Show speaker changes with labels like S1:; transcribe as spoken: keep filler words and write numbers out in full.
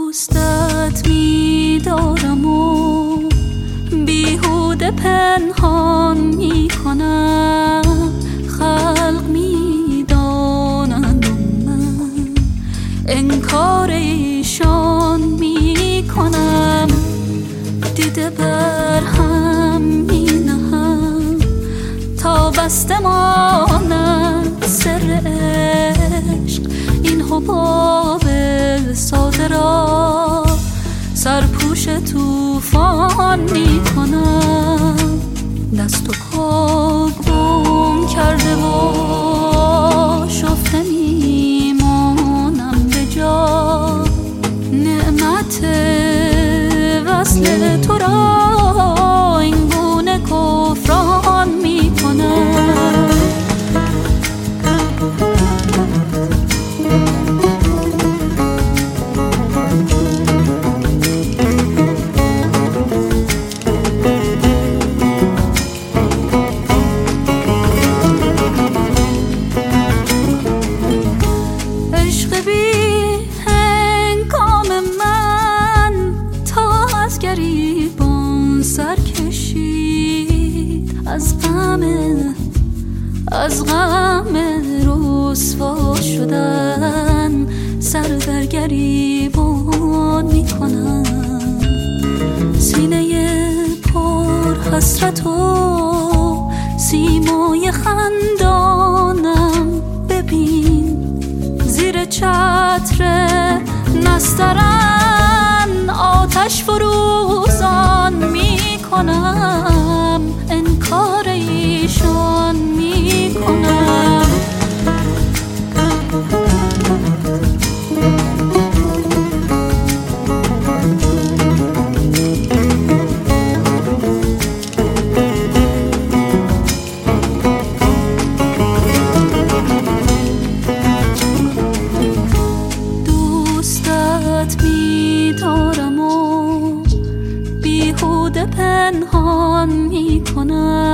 S1: دوستت می‌دارم و بیهوده پنهان می‌کنم، خلق می‌دانند و من انکار ایشان می‌کنم. دیده بر هم می‌نهم تا بسته ماند سر عشق، این حباب ساده را سرپوش طوفان می کنم. دست و پا گم کرده و شفته می مانم به جا، نعمت وصل تو را این گونه کفران می کنم. از غم از غم رسوا شدن سر در گریبان می کنم. سینه پر حسرت و سیمای خندانم ببین، زیر چتر نسترن آتش فروزان می کنم، انکار ایشان می کنم. دوستت می دارم و بیهوده پنهان می کنم،